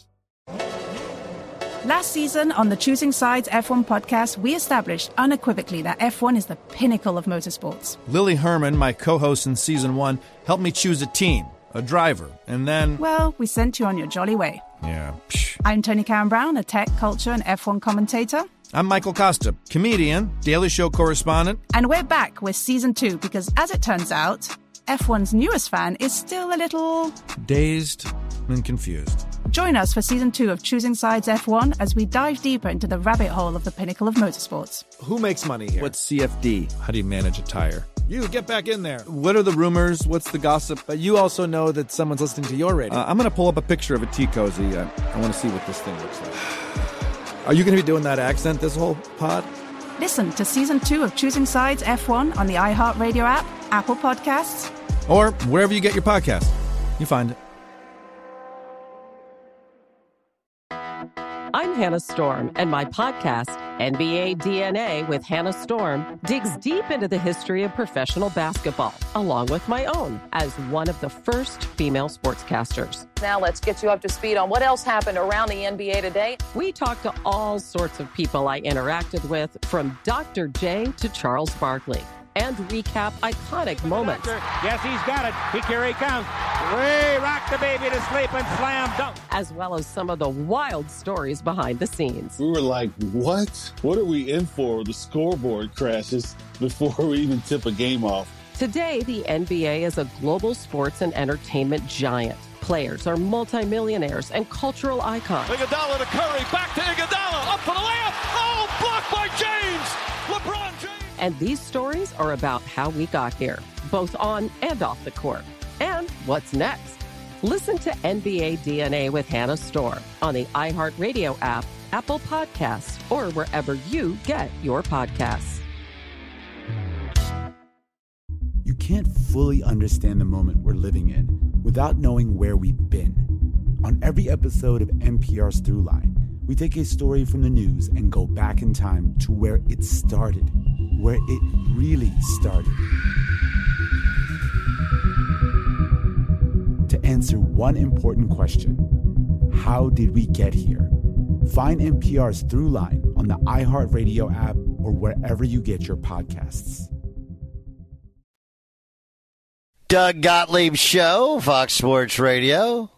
Last season on the Choosing Sides F one podcast, we established unequivocally that F one is the pinnacle of motorsports. Lily Herman, my co-host in season one, helped me choose a team, a driver, and then... Well, we sent you on your jolly way. Yeah. Psh. I'm Tony Karen Brown, a tech, culture, and F one commentator. I'm Michael Costa, comedian, Daily Show correspondent. And we're back with season two because, as it turns out, F one's newest fan is still a little... dazed and confused. Join us for season two of Choosing Sides F one as we dive deeper into the rabbit hole of the pinnacle of motorsports. Who makes money here? What's C F D? How do you manage a tire? You, get back in there. What are the rumors? What's the gossip? But you also know that someone's listening to your radio. Uh, I'm going to pull up a picture of a tea cozy. I, I want to see what this thing looks like. Are you going to be doing that accent this whole pod? Listen to season two of Choosing Sides F one on the iHeartRadio app, Apple Podcasts, or wherever you get your podcast. You find it. I'm Hannah Storm, and my podcast, N B A D N A with Hannah Storm, digs deep into the history of professional basketball, along with my own, as one of the first female sportscasters. Now let's get you up to speed on what else happened around the N B A today. We talked to all sorts of people I interacted with, from Doctor J to Charles Barkley, and recap iconic moments. Yes, he's got it. Here he comes. Way rock the baby to sleep and slam dunk. As well as some of the wild stories behind the scenes. We were like, what? What are we in for? The scoreboard crashes before we even tip a game off. Today, the N B A is a global sports and entertainment giant. Players are multimillionaires and cultural icons. Iguodala to Curry, back to Iguodala, up for the layup. Oh, blocked by James. LeBron James. And these stories are about how we got here, both on and off the court. And what's next? Listen to N B A D N A with Hannah Storm on the iHeartRadio app, Apple Podcasts, or wherever you get your podcasts. You can't fully understand the moment we're living in without knowing where we've been. On every episode of N P R's Throughline, we take a story from the news and go back in time to where it started, where it really started. To answer one important question: how did we get here? Find N P R's Throughline on the iHeartRadio app or wherever you get your podcasts. Doug Gottlieb Show, Fox Sports Radio.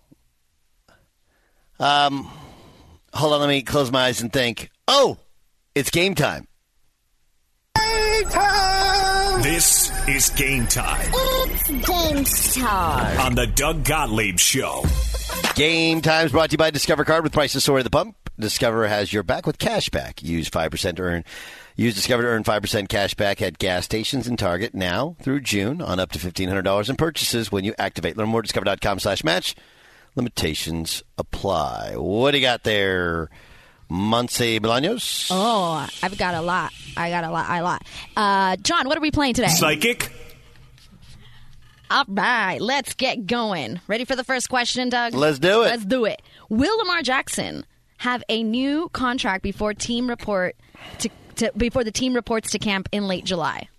Um, hold on, let me close my eyes and think. Oh, it's game time. Game time! This is game time. It's game time. On the Doug Gottlieb Show. Game time is brought to you by Discover Card with prices soaring at the pump. Discover has your back with cash back. Use five percent to earn. Use Discover to earn five percent cash back at gas stations and Target now through June on up to fifteen hundred dollars in purchases when you activate. Learn more at discover.com slash match. Limitations apply. What do you got there, Monse Bolaños? Oh, I've got a lot. I got a lot. I lot. Uh, John, what are we playing today? Psychic. All right, let's get going. Ready for the first question, Doug? Let's do it. Let's do it. Will Lamar Jackson have a new contract before team report to, to before the team reports to camp in late July?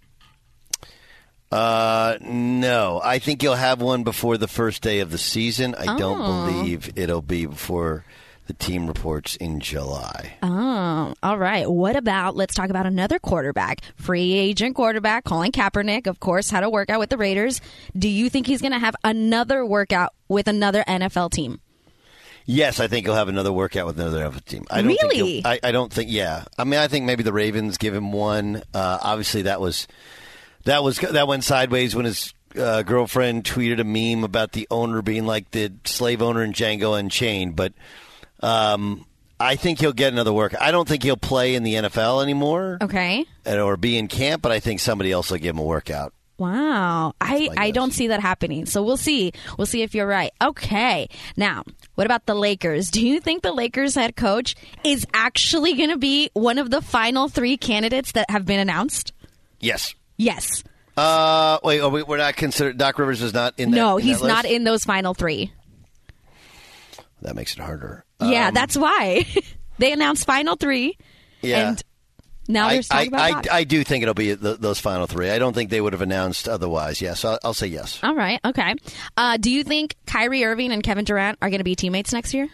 Uh, no. I think you'll have one before the first day of the season. I Oh. don't believe it'll be before the team reports in July. Oh, all right. What about, let's talk about another quarterback, free agent quarterback, Colin Kaepernick, of course, had a workout with the Raiders. Do you think he's going to have another workout with another N F L team? Yes, I think he'll have another workout with another N F L team. I don't Really? Think he'll- I, I don't think, yeah. I mean, I think maybe the Ravens give him one. Uh, obviously, that was that was that went sideways when his uh, girlfriend tweeted a meme about the owner being like the slave owner in Django Unchained. But um, I think he'll get another workout. I don't think he'll play in the N F L anymore. Okay. Or be in camp, but I think somebody else will give him a workout. Wow. I, I don't see that happening. So we'll see. We'll see if you're right. Okay. Now, what about the Lakers? Do you think the Lakers head coach is actually going to be one of the final three candidates that have been announced? Yes. Yes. Uh, wait, are we, we're not considered. Doc Rivers is not in that. No, in he's that list? not in those final three. That makes it harder. Yeah, Um, that's why. They announced final three. Yeah. And now I, they're talking I, about I, Doc. I do think it'll be the, those final three. I don't think they would have announced otherwise. Yes, I'll, I'll say yes. All right. Okay. Uh, do you think Kyrie Irving and Kevin Durant are going to be teammates next year?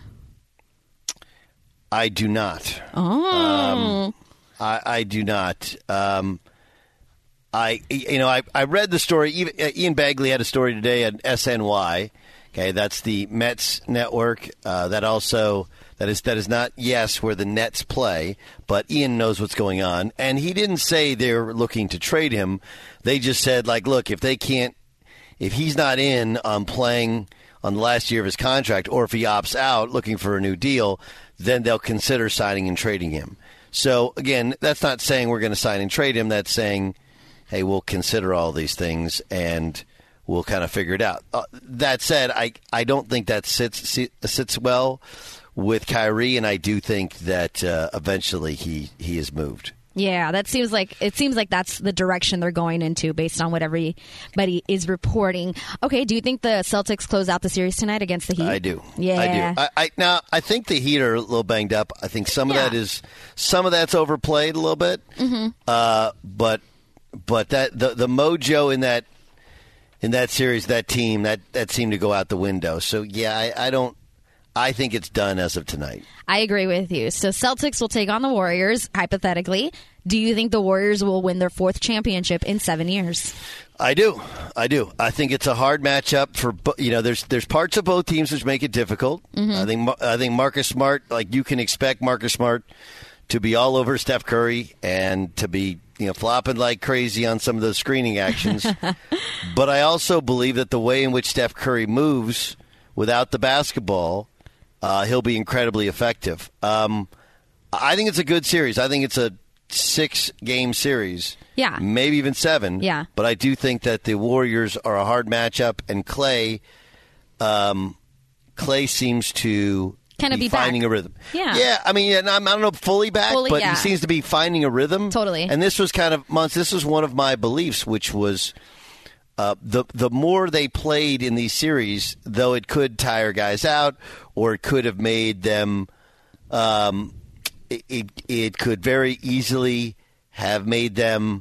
I do not. Oh. Um, I, I do not. Um, I you know I, I read the story. Even, uh, Ian Bagley had a story today at S N Y. Okay, that's the Mets network. Uh, that also that is that is not yes where the Nets play, but Ian knows what's going on, and he didn't say they're looking to trade him. They just said like, look, if they can't, if he's not in on playing on the last year of his contract, or if he opts out looking for a new deal, then they'll consider signing and trading him. So again, that's not saying we're going to sign and trade him. That's saying, hey, we'll consider all these things and we'll kind of figure it out. Uh, that said, I, I don't think that sits sits well with Kyrie, and I do think that uh, eventually he, he is moved. Yeah, that seems like it seems like that's the direction they're going into based on what everybody is reporting. Okay, do you think the Celtics close out the series tonight against the Heat? I do. Yeah, I do. I, I, now, I think the Heat are a little banged up. I think some of Yeah. that is some of that's overplayed a little bit. Mm-hmm. Uh, but but that the the mojo in that in that series, that team, that that seemed to go out the window. So yeah, I, I don't. I think it's done as of tonight. I agree with you. So Celtics will take on the Warriors, hypothetically. Do you think the Warriors will win their fourth championship in seven years? I do. I do. I think it's a hard matchup for bo- you know. There's there's parts of both teams which make it difficult. Mhm. I think Mar- I think Marcus Smart, like you can expect Marcus Smart to be all over Steph Curry and to be you know flopping like crazy on some of those screening actions. But I also believe that the way in which Steph Curry moves without the basketball, uh, he'll be incredibly effective. Um, I think it's a good series. I think it's a six-game series. Yeah. Maybe even seven. Yeah. But I do think that the Warriors are a hard matchup, and Clay, um, Clay seems to Kinda be finding back. a rhythm. Yeah. Yeah, I mean, and I'm, I don't know fully back, Fully, but yeah. he seems to be finding a rhythm. Totally. And this was kind of, Mons, this was one of my beliefs, which was uh, the the more they played in these series, though it could tire guys out or it could have made them um, – It, it it could very easily have made them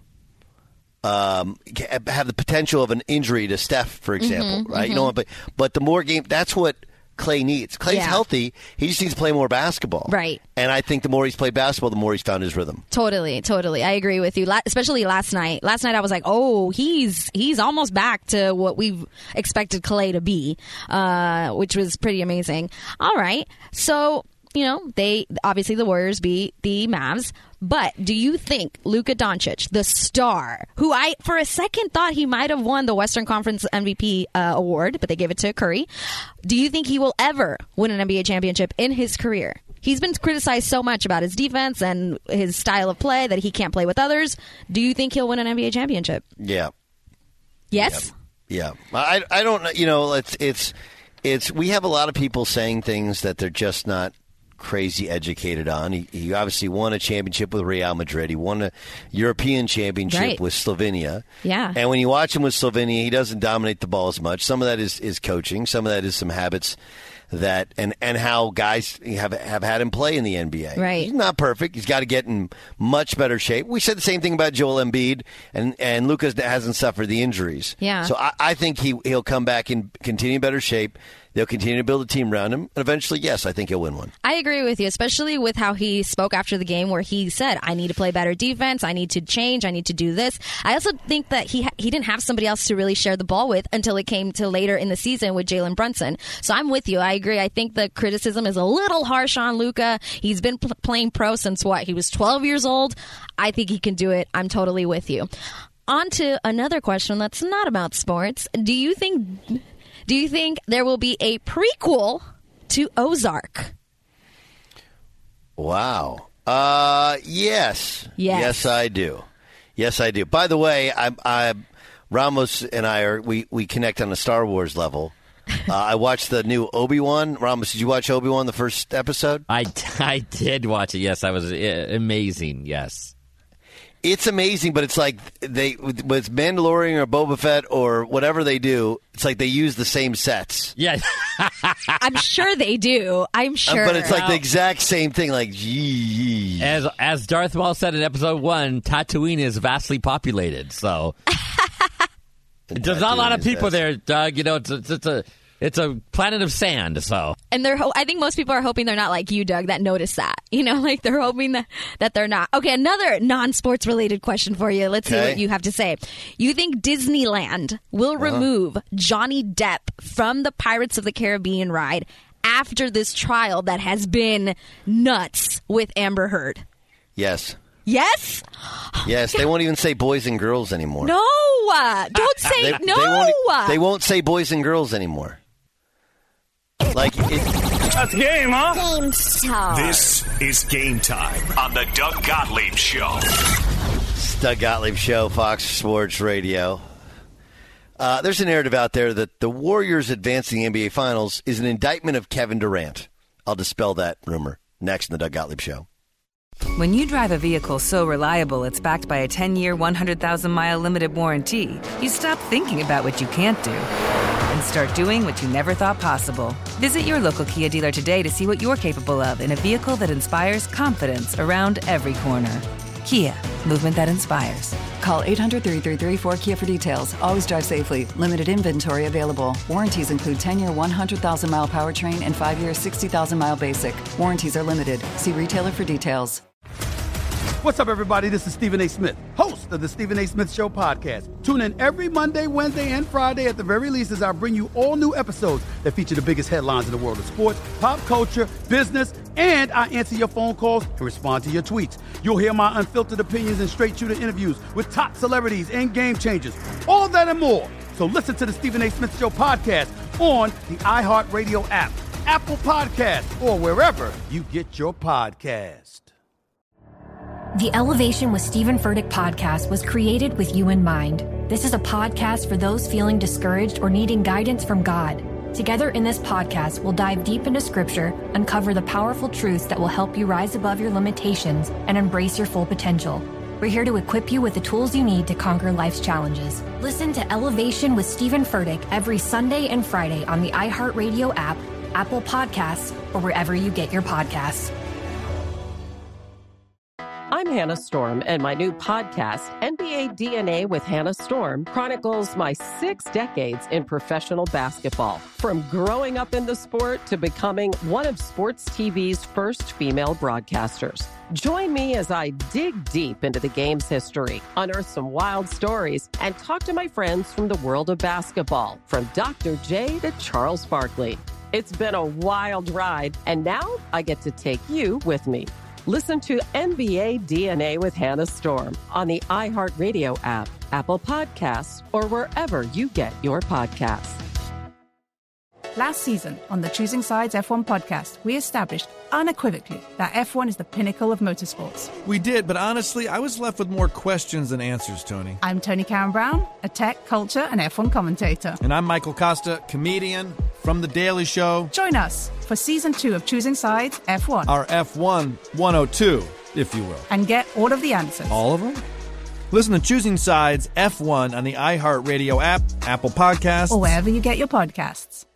um, have the potential of an injury to Steph, for example, Mhm, right? You mhm. know, but but the more game, that's what Clay needs. Clay's Yeah. healthy; he just needs to play more basketball, Right. And I think the more he's played basketball, the more he's found his rhythm. Totally, totally. I agree with you. La- especially last night. Last night I was like, oh, he's he's almost back to what we've expected Clay to be, uh, which was pretty amazing. All right, so. You know, they obviously the Warriors beat the Mavs, but do you think Luka Doncic, the star, who I for a second thought he might have won the Western Conference M V P uh, award, but they gave it to Curry, do you think he will ever win an N B A championship in his career? He's been criticized so much about his defense and his style of play that he can't play with others. Do you think he'll win an N B A championship? Yeah. Yes. Yeah, I I don't know. You know, it's it's it's we have a lot of people saying things that they're just not crazy educated on. He, he obviously won a championship with Real Madrid. He won a European championship Right. with Slovenia. Yeah. And when you watch him with Slovenia, he doesn't dominate the ball as much. Some of that is, is coaching. Some of that is some habits that and, and how guys have have had him play in the N B A. Right. He's not perfect. He's got to get in much better shape. We said the same thing about Joel Embiid, and and Lucas hasn't suffered the injuries. Yeah. So I, I think he he'll come back and continue in better shape. They'll continue to build a team around him. And eventually, yes, I think he'll win one. I agree with you, especially with how he spoke after the game where he said, I need to play better defense. I need to change. I need to do this. I also think that he ha- he didn't have somebody else to really share the ball with until it came to later in the season with Jalen Brunson. So I'm with you. I agree. I think the criticism is a little harsh on Luka. He's been pl- playing pro since what? He was twelve years old. I think he can do it. I'm totally with you. On to another question that's not about sports. Do you think... Do you think there will be a prequel to Ozark? Wow. Uh, yes. Yes. Yes, I do. Yes, I do. By the way, I, I Ramos and I are we, we connect on a Star Wars level. Uh, I watched the new Obi-Wan. Ramos, did you watch Obi-Wan the first episode? I, I did watch it. Yes, I was uh, amazing. Yes. It's amazing, but it's like they with with Mandalorian or Boba Fett or whatever they do, it's like they use the same sets. Yeah. I'm sure they do. I'm sure. Uh, but it's like the exact same thing. Like, gee. As as Darth Maul said in Episode One, Tatooine is vastly populated. So there's not a lot of people there, Doug. You know, it's, it's, it's a it's a planet of sand. So And they're. Ho- I think most people are hoping they're not like you, Doug, that notice that. You know, like they're hoping that, that they're not. Okay, another non-sports related question for you. Let's see Okay. what you have to say. You think Disneyland will Uh-huh. remove Johnny Depp from the Pirates of the Caribbean ride after this trial that has been nuts with Amber Heard? Yes. Yes? Yes. They won't even say boys and girls anymore. No! uh, Don't say They, no! They won't, they won't say boys and girls anymore. Like it, That's game, huh? Game time. This is Game Time on the Doug Gottlieb Show. It's Doug Gottlieb Show, Fox Sports Radio. Uh, there's a narrative out there that the Warriors advancing the N B A Finals is an indictment of Kevin Durant. I'll dispel that rumor next in the Doug Gottlieb Show. When you drive a vehicle so reliable it's backed by a ten-year, one hundred thousand mile limited warranty, you stop thinking about what you can't do and start doing what you never thought possible. Visit your local Kia dealer today to see what you're capable of in a vehicle that inspires confidence around every corner. Kia, movement that inspires. Call eight hundred, three three three, four K I A for details. Always drive safely. Limited inventory available. Warranties include ten-year, one hundred thousand mile powertrain and five-year, sixty thousand mile basic. Warranties are limited. See retailer for details. What's up, everybody? This is Stephen A. Smith, host of the Stephen A. Smith Show podcast. Tune in every Monday, Wednesday, and Friday at the very least as I bring you all new episodes that feature the biggest headlines in the world of sports, pop culture, business, and I answer your phone calls and respond to your tweets. You'll hear my unfiltered opinions and straight-shooter interviews with top celebrities and game changers. All that and more. So listen to the Stephen A. Smith Show podcast on the iHeartRadio app, Apple Podcasts, or wherever you get your podcasts. The Elevation with Stephen Furtick podcast was created with you in mind. This is a podcast for those feeling discouraged or needing guidance from God. Together in this podcast, we'll dive deep into Scripture, uncover the powerful truths that will help you rise above your limitations and embrace your full potential. We're here to equip you with the tools you need to conquer life's challenges. Listen to Elevation with Stephen Furtick every Sunday and Friday on the iHeartRadio app, Apple Podcasts, or wherever you get your podcasts. I'm Hannah Storm, and my new podcast, N B A D N A with Hannah Storm, chronicles my six decades in professional basketball. From growing up in the sport to becoming one of sports T V's first female broadcasters. Join me as I dig deep into the game's history, unearth some wild stories, and talk to my friends from the world of basketball, from Doctor J to Charles Barkley. It's been a wild ride, and now I get to take you with me. Listen to N B A D N A with Hannah Storm on the iHeartRadio app, Apple Podcasts, or wherever you get your podcasts. Last season on the Choosing Sides F one podcast, we established unequivocally that F one is the pinnacle of motorsports. We did, but honestly, I was left with more questions than answers, Tony. I'm Tony Karen Brown, a tech, culture, and F one commentator. And I'm Michael Costa, comedian from The Daily Show. Join us for season two of Choosing Sides F one. Our F one one oh two, if you will. And get all of the answers. All of them? Listen to Choosing Sides F one on the iHeartRadio app, Apple Podcasts, or wherever you get your podcasts.